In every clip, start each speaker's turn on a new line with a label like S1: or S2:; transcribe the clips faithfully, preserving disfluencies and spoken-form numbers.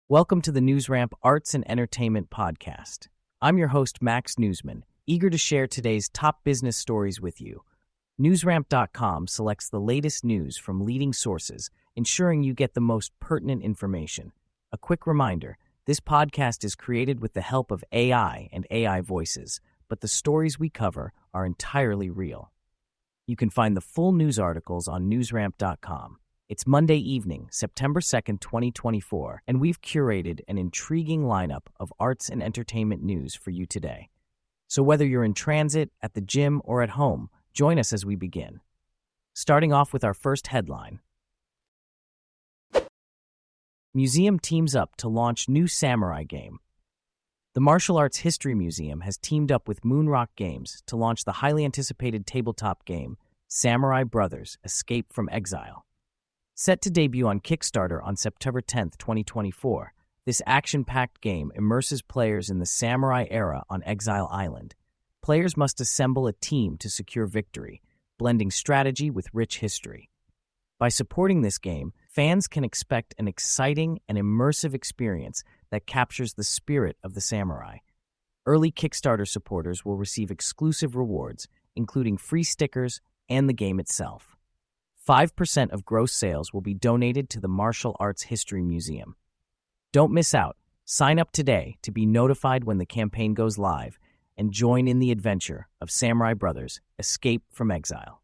S1: Welcome to the NewsRamp Arts and Entertainment Podcast. I'm your host, Max Newsman, eager to share today's top business stories with you. NewsRamp dot com selects the latest news from leading sources, ensuring you get the most pertinent information. A quick reminder, this podcast is created with the help of A I and A I voices, but the stories we cover are entirely real. You can find the full news articles on NewsRamp dot com. It's Monday evening, September second, twenty twenty-four, and we've curated an intriguing lineup of arts and entertainment news for you today. So whether you're in transit, at the gym, or at home, join us as we begin. Starting off with our first headline. Museum teams up to launch new samurai game. The Martial Arts History Museum has teamed up with Moonrock Games to launch the highly anticipated tabletop game, Samurai Brothers: Escape from Exile. Set to debut on Kickstarter on September tenth, twenty twenty-four, this action-packed game immerses players in the samurai era on Exile Island. Players must assemble a team to secure victory, blending strategy with rich history. By supporting this game, fans can expect an exciting and immersive experience that captures the spirit of the samurai. Early Kickstarter supporters will receive exclusive rewards, including free stickers and the game itself. five percent of gross sales will be donated to the Martial Arts History Museum. Don't miss out. Sign up today to be notified when the campaign goes live and join in the adventure of Samurai Brothers: Escape from Exile.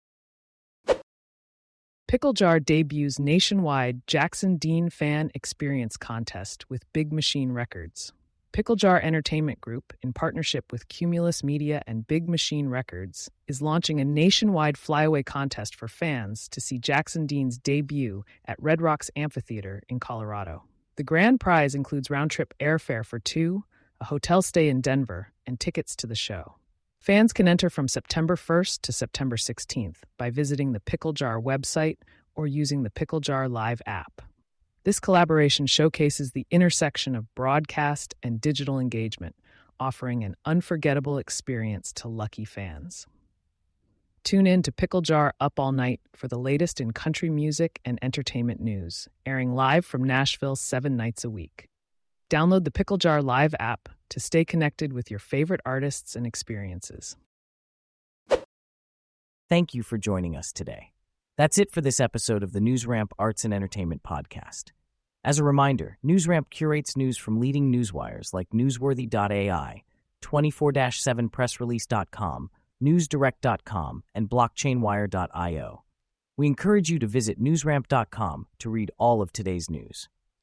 S2: Pickle Jar debuts nationwide Jackson Dean Fan Experience Contest with Big Machine Records. Pickle Jar Entertainment Group, in partnership with Cumulus Media and Big Machine Records, is launching a nationwide flyaway contest for fans to see Jackson Dean's debut at Red Rocks Amphitheater in Colorado. The grand prize includes round-trip airfare for two, a hotel stay in Denver, and tickets to the show. Fans can enter from September first to September sixteenth by visiting the Pickle Jar website or using the Pickle Jar Live app. This collaboration showcases the intersection of broadcast and digital engagement, offering an unforgettable experience to lucky fans. Tune in to Pickle Jar Up All Night for the latest in country music and entertainment news, airing live from Nashville seven nights a week. Download the Pickle Jar Live app to stay connected with your favorite artists and experiences.
S1: Thank you for joining us today. That's it for this episode of the NewsRamp Arts and Entertainment Podcast. As a reminder, NewsRamp curates news from leading newswires like Newsworthy dot A I, twenty-four seven press release dot com, newsdirect dot com, and blockchain wire dot io. We encourage you to visit newsramp dot com to read all of today's news.